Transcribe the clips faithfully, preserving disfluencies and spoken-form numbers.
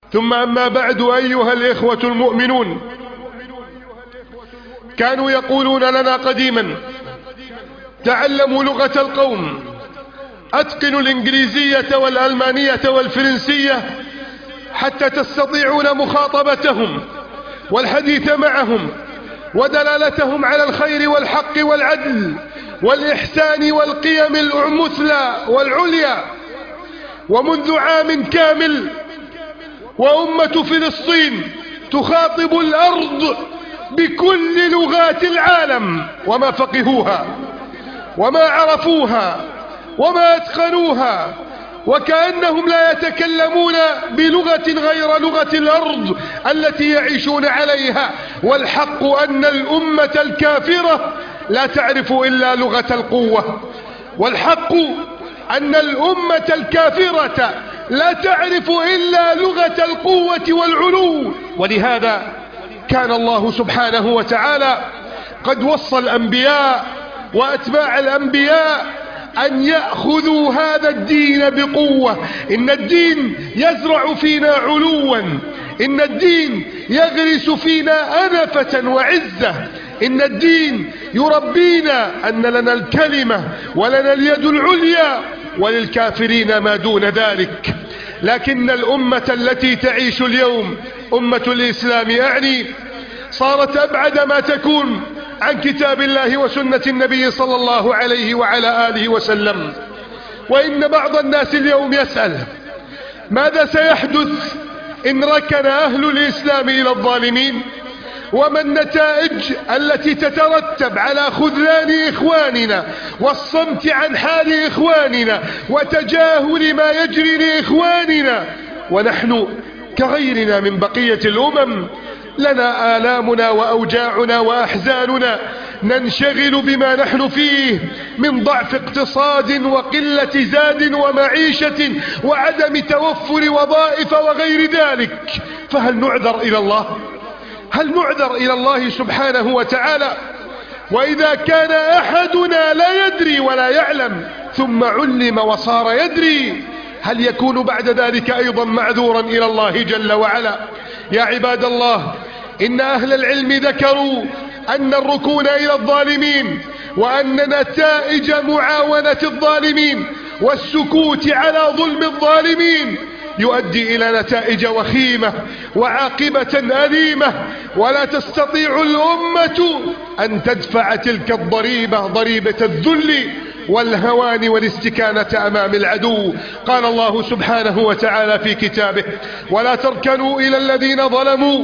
ثم أما بعد أيها الإخوة المؤمنون، كانوا يقولون لنا قديما: تعلموا لغة القوم، أتقنوا الإنجليزية والألمانية والفرنسية حتى تستطيعون مخاطبتهم والحديث معهم ودلالتهم على الخير والحق والعدل والإحسان والقيم المثلى والعليا. ومنذ عام كامل وأمة فلسطين تخاطب الأرض بكل لغات العالم، وما فقهوها وما عرفوها وما أتقنوها، وكأنهم لا يتكلمون بلغة غير لغة الأرض التي يعيشون عليها. والحق أن الأمة الكافرة لا تعرف إلا لغة القوة، والحق أن الأمة الكافرة لا تعرف إلا لغة القوة والعلو. ولهذا كان الله سبحانه وتعالى قد وصى الأنبياء وأتباع الأنبياء أن يأخذوا هذا الدين بقوة. إن الدين يزرع فينا علوا، إن الدين يغرس فينا أنفة وعزة، إن الدين يربينا أن لنا الكلمة ولنا اليد العليا وللكافرين ما دون ذلك. لكن الأمة التي تعيش اليوم، أمة الإسلام أعني، صارت أبعد ما تكون عن كتاب الله وسنة النبي صلى الله عليه وعلى آله وسلم. وإن بعض الناس اليوم يسأل: ماذا سيحدث إن ركن أهل الإسلام إلى الظالمين؟ وما النتائج التي تترتب على خذلان إخواننا والصمت عن حال إخواننا وتجاهل ما يجري لإخواننا، ونحن كغيرنا من بقية الأمم لنا آلامنا وأوجاعنا وأحزاننا، ننشغل بما نحن فيه من ضعف اقتصاد وقلة زاد ومعيشة وعدم توفر وظائف وغير ذلك. فهل نعذر إلى الله؟ هل نعذر إلى الله سبحانه وتعالى؟ وإذا كان أحدنا لا يدري ولا يعلم ثم علم وصار يدري، هل يكون بعد ذلك أيضا معذورا إلى الله جل وعلا؟ يا عباد الله، إن أهل العلم ذكروا أن الركون إلى الظالمين وأن نتائج معاونة الظالمين والسكوت على ظلم الظالمين يؤدي إلى نتائج وخيمة وعاقبة أليمة، ولا تستطيع الأمة أن تدفع تلك الضريبة، ضريبة الذل والهوان والاستكانة أمام العدو. قال الله سبحانه وتعالى في كتابه: ولا تركنوا إلى الذين ظلموا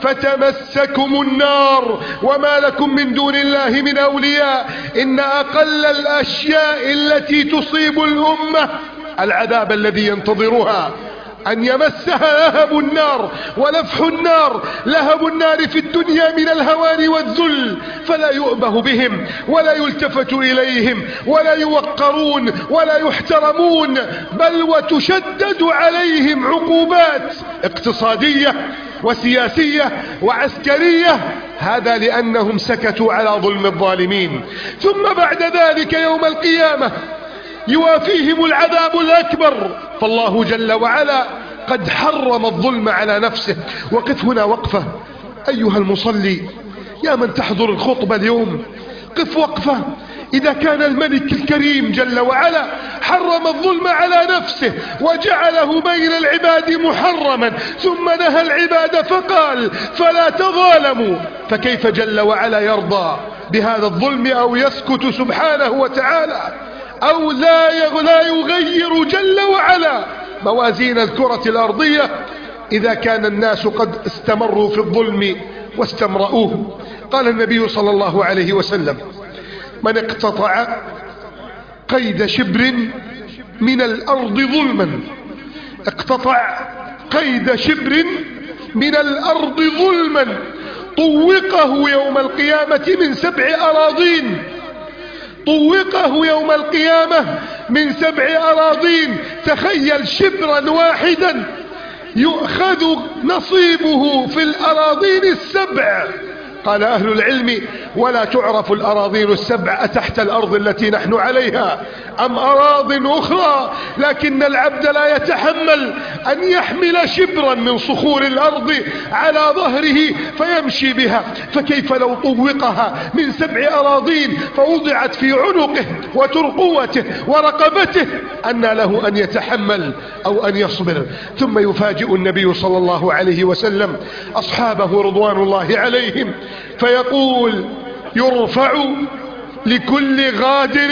فتمسكم النار وما لكم من دون الله من أولياء. إن أقل الأشياء التي تصيب الأمة العذاب الذي ينتظرها أن يمسها لهب النار ولفح النار. لهب النار في الدنيا من الهوان والذل، فلا يؤبه بهم ولا يلتفت إليهم ولا يوقرون ولا يحترمون، بل وتشدد عليهم عقوبات اقتصادية وسياسية وعسكرية، هذا لأنهم سكتوا على ظلم الظالمين. ثم بعد ذلك يوم القيامة يوافيهم العذاب الأكبر. فالله جل وعلا قد حرم الظلم على نفسه. وقف هنا وقفة أيها المصلي، يا من تحضر الخطبة اليوم، قف وقفة. إذا كان الملك الكريم جل وعلا حرم الظلم على نفسه وجعله بين العباد محرما، ثم نهى العباد فقال فلا تظالموا، فكيف جل وعلا يرضى بهذا الظلم أو يسكت سبحانه وتعالى أو لا يغير جل وعلا موازين الكرة الأرضية إذا كان الناس قد استمروا في الظلم واستمرؤوه؟ قال النبي صلى الله عليه وسلم: من اقتطع قيد شبر من الأرض ظلما، اقتطع قيد شبر من الأرض ظلما طوقه يوم القيامة من سبع أراضين، طوقه يوم القيامة من سبع أراضين. تخيل شبرا واحدا يؤخذ نصيبه في الأراضين السبع. قال أهل العلم: ولا تعرف الأراضين السبع أتحت الأرض التي نحن عليها أم أراض أخرى، لكن العبد لا يتحمل أن يحمل شبرا من صخور الأرض على ظهره فيمشي بها، فكيف لو طوقها من سبع أراضين فوضعت في عنقه وترقوته ورقبته، أن له أن يتحمل أو أن يصبر؟ ثم يفاجئ النبي صلى الله عليه وسلم أصحابه رضوان الله عليهم فيقول: يرفع لكل غادر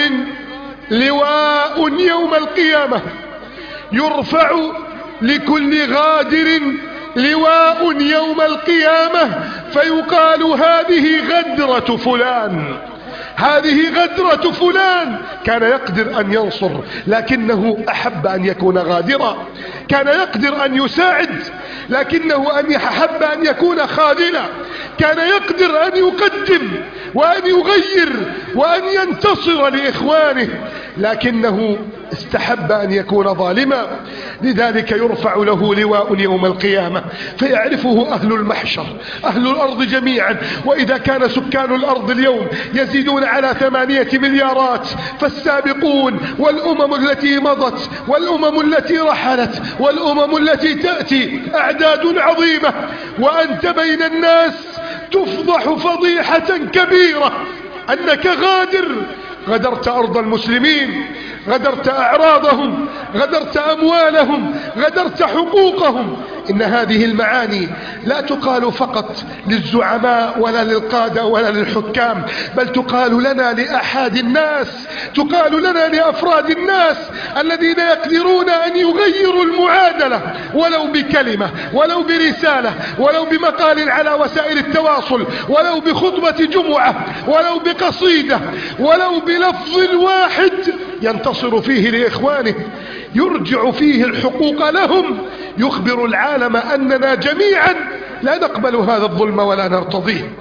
لواء يوم القيامة، يرفع لكل غادر لواء يوم القيامة، فيقال: هذه غدرة فلان، هذه غدرة فلان. كان يقدر أن ينصر لكنه أحب أن يكون غادرا، كان يقدر أن يساعد لكنه أن أحب أن يكون خاذلا، كان يقدر أن يقدم وأن يغير وأن ينتصر لإخوانه لكنه استحب أن يكون ظالما. لذلك يرفع له لواء يوم القيامة فيعرفه أهل المحشر، أهل الأرض جميعا. وإذا كان سكان الأرض اليوم يزيدون على ثمانية مليارات، فالسابقون والأمم التي مضت والأمم التي رحلت والأمم التي تأتي أعداد عظيمة، وأنت بين الناس تفضح فضيحة كبيرة أنك غادر، غدرت أرض المسلمين، غدرت أعراضهم، غدرت أموالهم، غدرت حقوقهم. إن هذه المعاني لا تقال فقط للزعماء ولا للقادة ولا للحكام، بل تقال لنا لأحد الناس، تقال لنا لأفراد الناس الذين يقدرون أن يغيروا المعادلة ولو بكلمة، ولو برسالة، ولو بمقال على وسائل التواصل، ولو بخطبة جمعة، ولو بقصيدة، ولو بلفظ واحد ينتصر فيه لإخوانه، يرجع فيه الحقوق لهم، يخبر العالم أننا جميعا لا نقبل هذا الظلم ولا نرتضيه.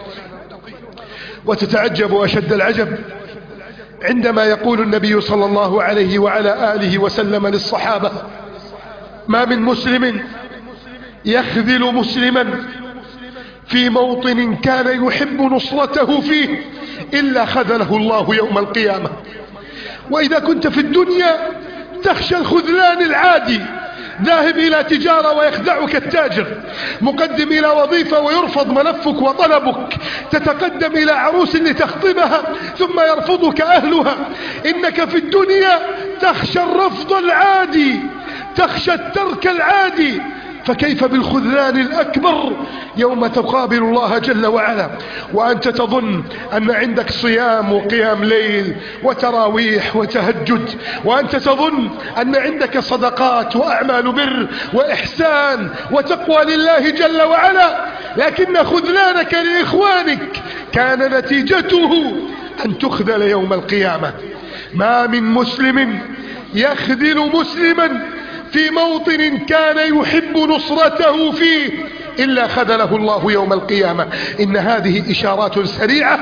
وتتعجب أشد العجب عندما يقول النبي صلى الله عليه وعلى آله وسلم للصحابة: ما من مسلم يخذل مسلما في موطن كان يحب نصرته فيه إلا خذله الله يوم القيامة. وإذا كنت في الدنيا تخشى الخذلان العادي، ذاهب إلى تجارة ويخدعك التاجر، مقدم إلى وظيفة ويرفض ملفك وطلبك، تتقدم إلى عروس لتخطبها ثم يرفضك أهلها، إنك في الدنيا تخشى الرفض العادي، تخشى الترك العادي، فكيف بالخذلان الأكبر يوم تقابل الله جل وعلا وأنت تظن أن عندك صيام وقيام ليل وتراويح وتهجد، وأنت تظن أن عندك صدقات وأعمال بر وإحسان وتقوى لله جل وعلا، لكن خذلانك لإخوانك كان نتيجته أن تخذل يوم القيامة. ما من مسلم يخذل مسلما في موطن كان يحب نصرته فيه إلا خذله الله يوم القيامة. إن هذه إشارات سريعة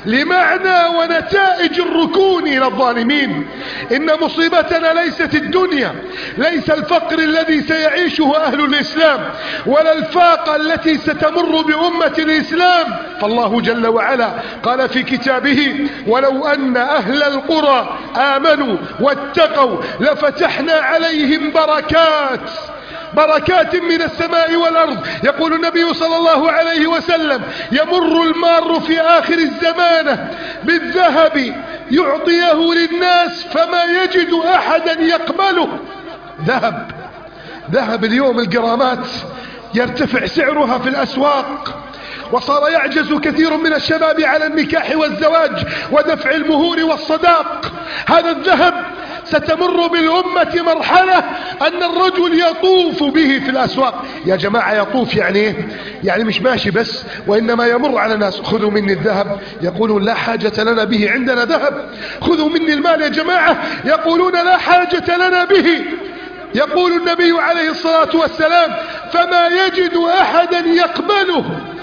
لمعنى ونتائج الركون إلى الظالمين. إن مصيبتنا ليست الدنيا، ليس الفقر الذي سيعيشه أهل الإسلام، ولا الفاقة التي ستمر بأمة الإسلام. فالله جل وعلا قال في كتابه: ولو أن أهل القرى آمنوا واتقوا لفتحنا عليهم بركات بركات من السماء والأرض. يقول النبي صلى الله عليه وسلم: يمر المار في آخر الزمان بالذهب يعطيه للناس فما يجد أحدا يقبله. ذهب ذهب اليوم الجرامات يرتفع سعرها في الأسواق، وصار يعجز كثير من الشباب على النكاح والزواج ودفع المهور والصداق. هذا الذهب ستمر بالأمة مرحلة أن الرجل يطوف به في الأسواق. يا جماعة يطوف يعني ايه؟ يعني مش ماشي بس، وإنما يمر على ناس: خذوا مني الذهب. يقولون: لا حاجة لنا به، عندنا ذهب. خذوا مني المال يا جماعة. يقولون: لا حاجة لنا به. يقول النبي عليه الصلاة والسلام: فما يجد أحدا يقبله.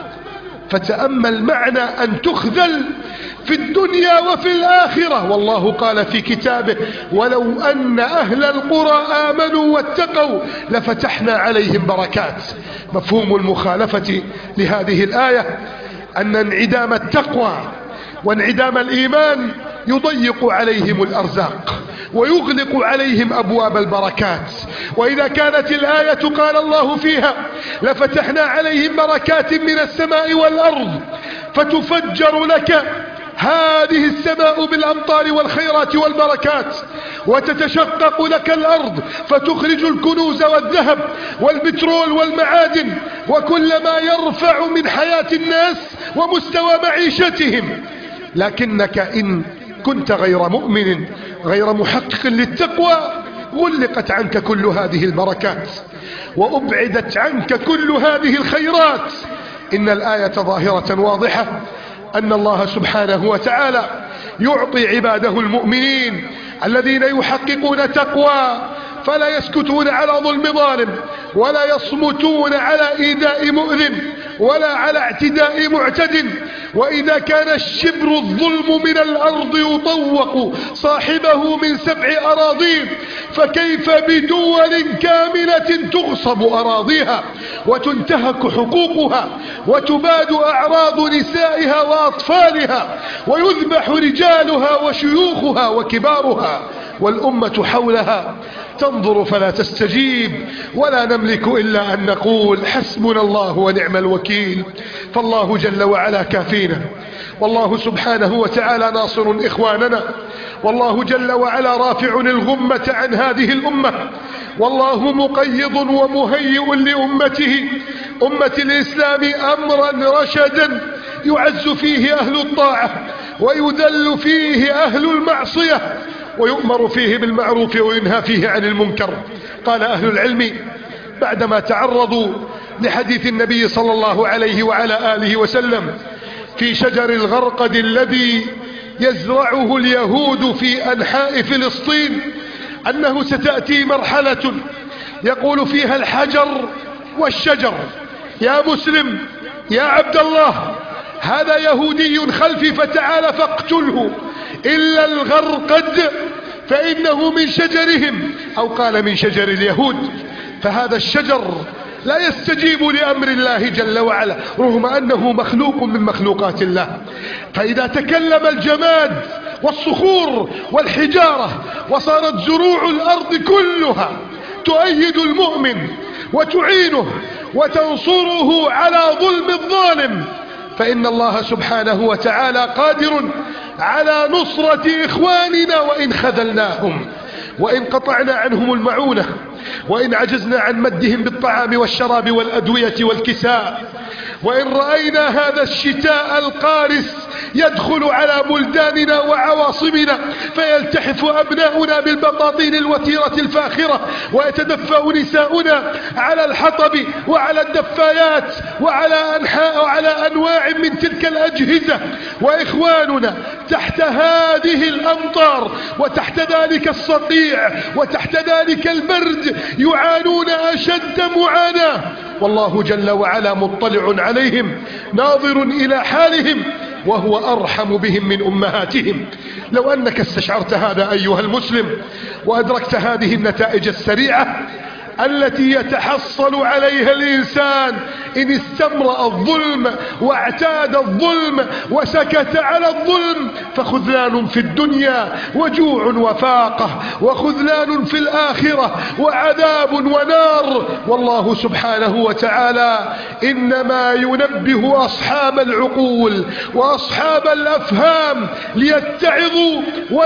فتأمل معنى أن تخذل في الدنيا وفي الآخرة. والله قال في كتابه: ولو أن أهل القرى آمنوا واتقوا لفتحنا عليهم بركات. مفهوم المخالفة لهذه الآية أن انعدام التقوى وانعدام الإيمان يضيق عليهم الأرزاق ويغلق عليهم أبواب البركات. وإذا كانت الآية قال الله فيها لفتحنا عليهم بركات من السماء والأرض فتفجر لك هذه السماء بالأمطار والخيرات والبركات وتتشقق لك الأرض فتخرج الكنوز والذهب والبترول والمعادن وكل ما يرفع من حياة الناس ومستوى معيشتهم، لكنك إن كنت غير مؤمن غير محقق للتقوى غلقت عنك كل هذه البركات وأبعدت عنك كل هذه الخيرات. إن الآية ظاهرة واضحة أن الله سبحانه وتعالى يعطي عباده المؤمنين الذين يحققون تقوى فلا يسكتون على ظلم ظالم ولا يصمتون على إيذاء مؤذن ولا على اعتداء معتد. وإذا كان الشبر الظلم من الأرض يطوق صاحبه من سبع أراضين فكيف بدول كاملة تغصب أراضيها وتنتهك حقوقها وتباد أعراض نسائها وأطفالها ويذبح رجالها وشيوخها وكبارها والأمة حولها تنظر فلا تستجيب، ولا نملك إلا أن نقول حسبنا الله ونعم الوكيل. فالله جل وعلا كافينا، والله سبحانه وتعالى ناصر إخواننا، والله جل وعلا رافع الغمة عن هذه الأمة، والله مقيض ومهيئ لأمته أمة الإسلام أمرا رشدا يعز فيه أهل الطاعة ويذل فيه أهل المعصية ويؤمر فيه بالمعروف وينهى فيه عن المنكر. قال أهل العلم بعدما تعرضوا لحديث النبي صلى الله عليه وعلى آله وسلم في شجر الغرقد الذي يزرعه اليهود في أنحاء فلسطين أنه ستأتي مرحلة يقول فيها الحجر والشجر يا مسلم يا عبد الله هذا يهودي خلفي فتعال فاقتله إلا الغرقد فإنه من شجرهم، أو قال من شجر اليهود. فهذا الشجر لا يستجيب لأمر الله جل وعلا رغم أنه مخلوق من مخلوقات الله. فإذا تكلم الجماد والصخور والحجارة وصارت زروع الأرض كلها تؤيد المؤمن وتعينه وتنصره على ظلم الظالم، فإن الله سبحانه وتعالى قادر على نصرة إخواننا وإن خذلناهم وإن قطعنا عنهم المعونة وإن عجزنا عن مدهم بالطعام والشراب والأدوية والكساء، وإن رأينا هذا الشتاء القارس يدخل على بلداننا وعواصمنا فيلتحف أبناؤنا بالبطاطين الوتيرة الفاخرة ويتدفأ نساؤنا على الحطب وعلى الدفايات وعلى أنحاء وعلى أنواع من تلك الأجهزة، وإخواننا تحت هذه الأمطار وتحت ذلك الصقيع وتحت ذلك البرد يعانون أشد معاناة، والله جل وعلا مطلع عليهم ناظر إلى حالهم وهو أرحم بهم من أمهاتهم. لو أنك استشعرت هذا أيها المسلم وأدركت هذه النتائج السريعة التي يتحصل عليها الإنسان إن استمرأ الظلم واعتاد الظلم وسكت على الظلم، فخذلان في الدنيا وجوع وفاقة وخذلان في الآخرة وعذاب ونار. والله سبحانه وتعالى إنما ينبه أصحاب العقول وأصحاب الأفهام ليتعظوا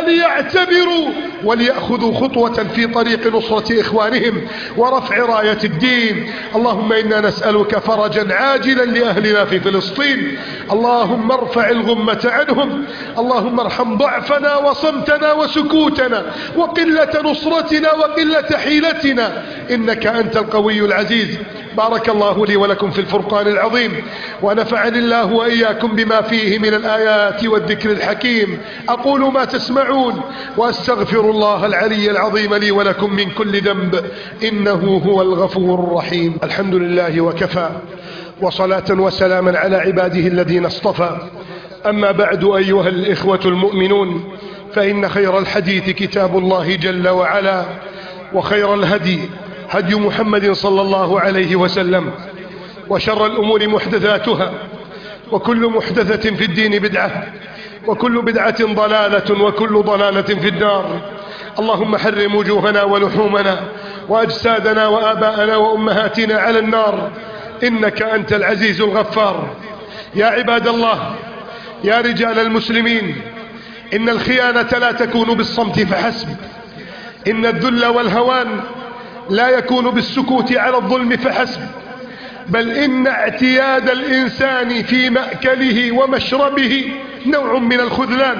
وليعتبروا وليأخذوا خطوة في طريق نصرة إخوانهم ورفع راية الدين. اللهم إنا نسألك فرجا عاجلا لأهلنا في فلسطين، اللهم ارفع الغمة عنهم، اللهم ارحم ضعفنا وصمتنا وسكوتنا وقلة نصرتنا وقلة حيلتنا، إنك أنت القوي العزيز. بارك الله لي ولكم في الفرقان العظيم، ونفعني الله وإياكم بما فيه من الآيات والذكر الحكيم. أقول ما تسمعون وأستغفر الله العلي العظيم لي ولكم من كل ذنب إنه هو الغفور الرحيم. الحمد لله وكفى، وصلاة وسلاما على عباده الذين اصطفى. أما بعد أيها الإخوة المؤمنون، فإن خير الحديث كتاب الله جل وعلا، وخير الهدي هدي محمد صلى الله عليه وسلم، وشر الأمور محدثاتها، وكل محدثة في الدين بدعة، وكل بدعة ضلالة وكل ضلالة في النار. اللهم حرم وجوهنا ولحومنا وأجسادنا وآباءنا وأمهاتنا على النار إنك أنت العزيز الغفار. يا عباد الله، يا رجال المسلمين، إن الخيانة لا تكون بالصمت فحسب، إن الذل والهوان لا يكون بالسكوت على الظلم فحسب، بل إن اعتياد الإنسان في مأكله ومشربه نوع من الخذلان،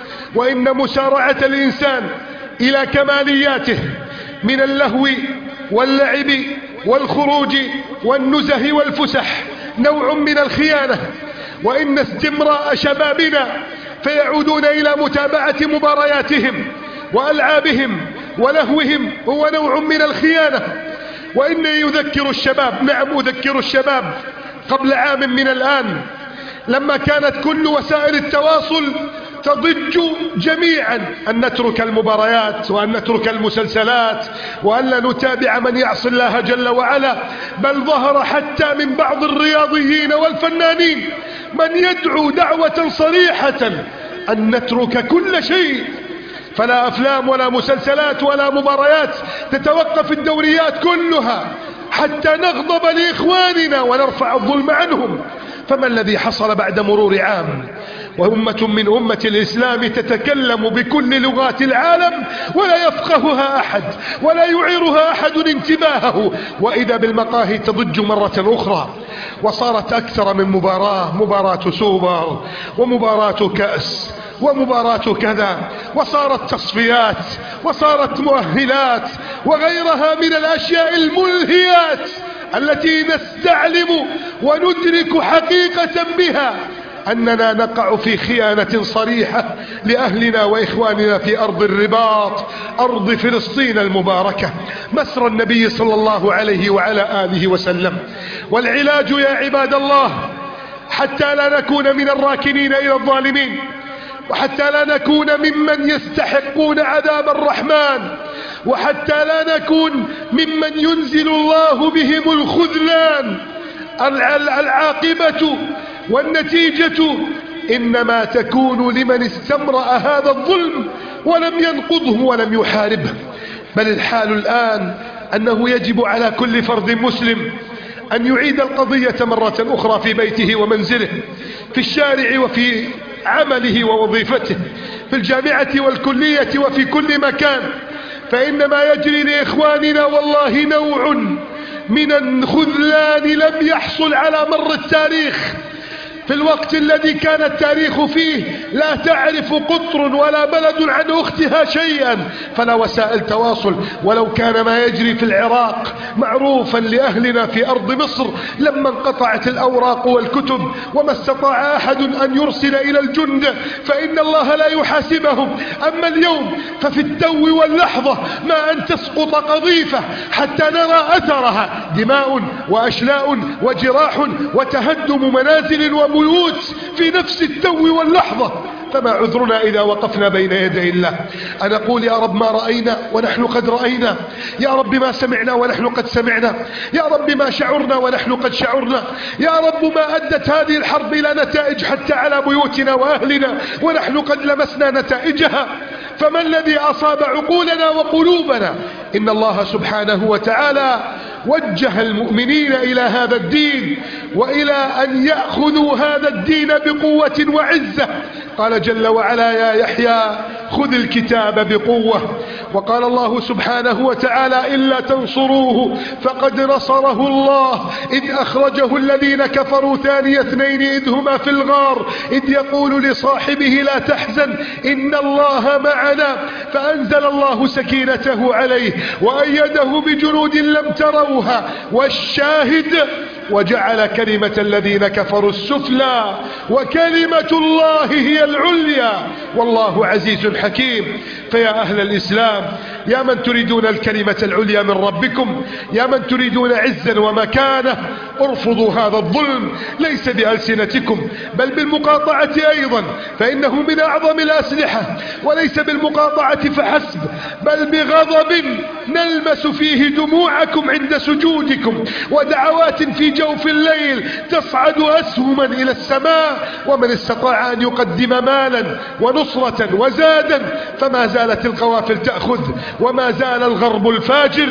وإن مسارعة الإنسان إلى كمالياته من اللهو واللعب والخروج والنزه والفسح نوع من الخيانة، وإن استمراء شبابنا فيعودون إلى متابعة مبارياتهم وألعابهم ولهوهم هو نوع من الخيانة. وإن يذكر الشباب، نعم أذكر الشباب، قبل عام من الآن لما كانت كل وسائل التواصل تضج جميعا أن نترك المباريات وأن نترك المسلسلات وأن لا نتابع من يعصي الله جل وعلا، بل ظهر حتى من بعض الرياضيين والفنانين من يدعو دعوة صريحة أن نترك كل شيء، فلا أفلام ولا مسلسلات ولا مباريات، تتوقف الدوريات كلها حتى نغضب لإخواننا ونرفع الظلم عنهم. فما الذي حصل بعد مرور عام وأمة من أمة الإسلام تتكلم بكل لغات العالم ولا يفقهها أحد ولا يعيرها أحد انتباهه، وإذا بالمقاهي تضج مرة أخرى، وصارت أكثر من مباراة، مباراة سوبر ومباراة كأس ومباراة كذا، وصارت تصفيات وصارت مؤهلات وغيرها من الأشياء الملهيات التي نستعلم وندرك حقيقة بها أننا نقع في خيانة صريحة لأهلنا وإخواننا في أرض الرباط، أرض فلسطين المباركة، مسرى النبي صلى الله عليه وعلى آله وسلم. والعلاج يا عباد الله حتى لا نكون من الراكنين إلى الظالمين، وحتى لا نكون ممن يستحقون عذاب الرحمن، وحتى لا نكون ممن ينزل الله بهم الخذلان، العاقبة والنتيجة إنما تكون لمن استمرأ هذا الظلم ولم ينقضه ولم يحاربه. بل الحال الآن أنه يجب على كل فرد مسلم أن يعيد القضية مرة أخرى في بيته ومنزله، في الشارع وفي عمله ووظيفته، في الجامعة والكلية وفي كل مكان، فإن ما يجري لإخواننا والله نوع من الخذلان لم يحصل على مر التاريخ، في الوقت الذي كان التاريخ فيه لا تعرف قطر ولا بلد عن أختها شيئا، فلا وسائل تواصل. ولو كان ما يجري في العراق معروفا لأهلنا في أرض مصر لما انقطعت الأوراق والكتب وما استطاع أحد أن يرسل إلى الجند، فإن الله لا يحاسبهم. أما اليوم ففي التو واللحظة ما أن تسقط قضيفة حتى نرى أثرها، دماء وأشلاء وجراح وتهدم منازل وبيوت في نفس التو واللحظة. فما عذرنا إذا وقفنا بين يدي الله أن نقول يا رب ما رأينا ونحن قد رأينا، يا رب ما سمعنا ونحن قد سمعنا، يا رب ما شعرنا ونحن قد شعرنا، يا رب ما أدت هذه الحرب إلى نتائج حتى على بيوتنا وأهلنا ونحن قد لمسنا نتائجها. فما الذي أصاب عقولنا وقلوبنا؟ إن الله سبحانه وتعالى وجه المؤمنين إلى هذا الدين وإلى أن يأخذوا هذا الدين بقوة وعزة. قال جل وعلا يا يحيى خذ الكتاب بقوة. وقال الله سبحانه وتعالى إلا تنصروه فقد نصره الله إذ أخرجه الذين كفروا ثاني اثنين إذ هما في الغار إذ يقول لصاحبه لا تحزن إن الله معنا فأنزل الله سكينته عليه وأيده بجنود لم تروها. والشاهد وجعل كلمة الذين كفروا السفلى وكلمة الله هي العليا والله عزيز حكيم. فيا أهل الإسلام، يا من تريدون الكلمة العليا من ربكم، يا من تريدون عزا ومكانة، ارفضوا هذا الظلم ليس بألسنتكم بل بالمقاطعة أيضا، فإنه من أعظم الأسلحة، وليس بالمقاطعة فحسب بل بغضب نلمس فيه دموعكم عند سجودكم، ودعوات في جوف الليل تصعد أسهما إلى السماء. ومن استطاع أن يقدم مالا ونصرة وزادا فما زالت القوافل تأخذ، وما زال الغرب الفاجر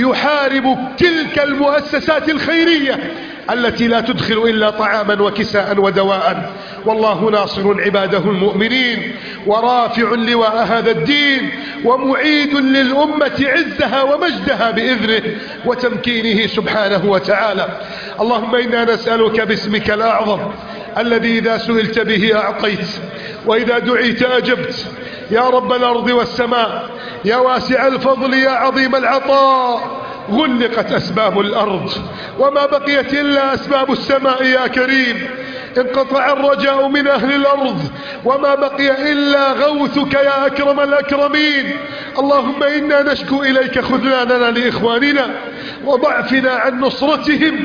يحارب تلك المؤسسات الخيرية التي لا تدخل إلا طعاما وكساء ودواء. والله ناصر عباده المؤمنين ورافع لواء هذا الدين ومعيد للأمة عزها ومجدها بإذنه وتمكينه سبحانه وتعالى. اللهم إنا نسألك باسمك الأعظم الذي إذا سئلت به أعطيت وإذا دعيت أجبت، يا رب الأرض والسماء، يا واسع الفضل، يا عظيم العطاء. غلقت أسباب الأرض وما بقيت إلا أسباب السماء يا كريم. انقطع الرجاء من أهل الأرض وما بقي إلا غوثك يا أكرم الأكرمين. اللهم إنا نشكو إليك خذلاننا لإخواننا وضعفنا عن نصرتهم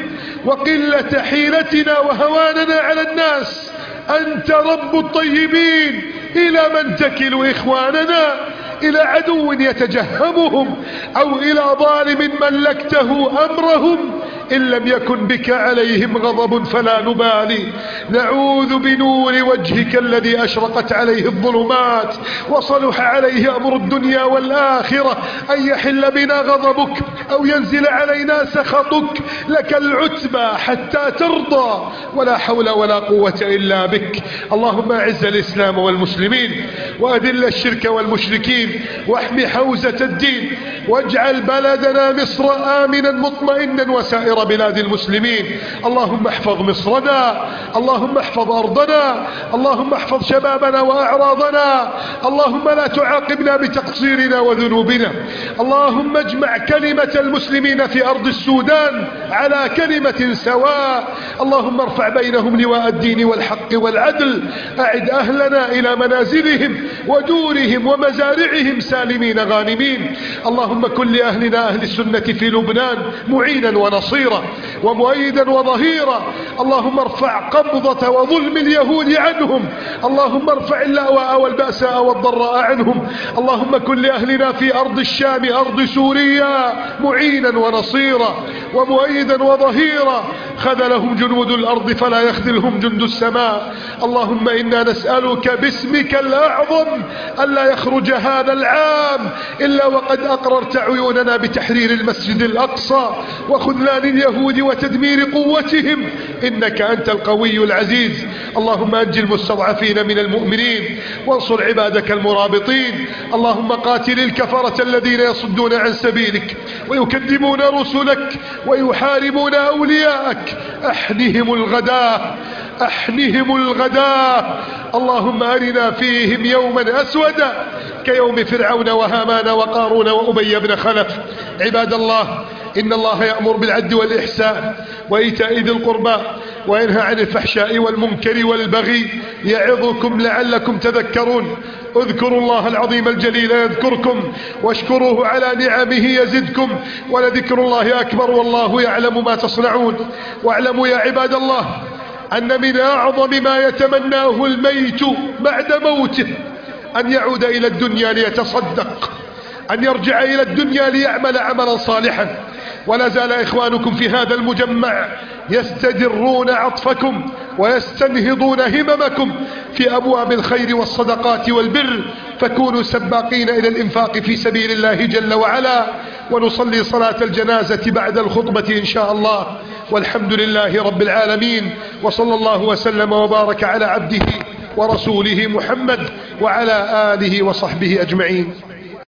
وقلة حيلتنا وهواننا على الناس. أنت رب الطيبين، إلى من تكل إخواننا؟ إلى عدو يتجهمهم أو إلى ظالم ملكته أمرهم؟ إن لم يكن بك عليهم غضب فلا نبالي. نعوذ بنور وجهك الذي أشرقت عليه الظلمات وصلح عليه أمر الدنيا والآخرة أن يحل بنا غضبك أو ينزل علينا سخطك. لك العتبى حتى ترضى، ولا حول ولا قوة إلا بك. اللهم أعز الإسلام والمسلمين وأذل الشرك والمشركين واحمي حوزة الدين، واجعل بلدنا مصر آمنا مطمئنا وسائر بلاد المسلمين. اللهم احفظ مصرنا، اللهم احفظ أرضنا، اللهم احفظ شبابنا وأعراضنا. اللهم لا تعاقبنا بتقصيرنا وذنوبنا. اللهم اجمع كلمة المسلمين في أرض السودان على كلمة سواء. اللهم ارفع بينهم لواء الدين والحق والعدل. أعد أهلنا إلى منازلهم ودورهم ومزارعهم سالمين غانمين. اللهم كن لأهلنا أهل السنة في لبنان معينا ونصيرا ومؤيدا وظهيرا. اللهم ارفع قبضة وظلم اليهود عنهم. اللهم ارفع اللأواء والبأساء والضراء عنهم. اللهم كن لأهلنا في أرض الشام أرض سوريا معينا ونصيرا ومؤيدا وظهيرا. خذلهم جنود الأرض فلا يخذلهم جند السماء. اللهم إنا نسألك باسمك الأعظم ألا يخرج هذا العام إلا وقد أقررت عيوننا بتحرير المسجد الأقصى وخذلان اليهود وتدمير قوتهم، إنك أنت القوي العزيز. اللهم أنجي المستضعفين من المؤمنين وانصر عبادك المرابطين. اللهم قاتل الكفرة الذين يصدون عن سبيلك ويكذبون رسلك ويحاربون أولياءك. أحنهم الغداء، أحنهم الغداء. اللهم أرنا فيهم يوما أسودا كيوم فرعون وهامان وقارون وأبي بن خلف. عباد الله، إن الله يأمر بالعدل والإحسان وإيتاء ذي القربى وينهى عن الفحشاء والمنكر والبغي يعظكم لعلكم تذكرون. اذكروا الله العظيم الجليل يذكركم واشكروه على نعمه يزدكم ولذكر الله أكبر والله يعلم ما تصنعون. واعلموا يا عباد الله أن من أعظم ما يتمناه الميت بعد موته أن يعود إلى الدنيا ليتصدق، أن يرجع إلى الدنيا ليعمل عملا صالحا. ولا زال إخوانكم في هذا المجمع يستدرون عطفكم ويستنهضون هممكم في أبواب الخير والصدقات والبر، فكونوا سباقين إلى الإنفاق في سبيل الله جل وعلا. ونصلي صلاة الجنازة بعد الخطبة إن شاء الله، والحمد لله رب العالمين، وصلى الله وسلم وبارك على عبده ورسوله محمد وعلى آله وصحبه أجمعين.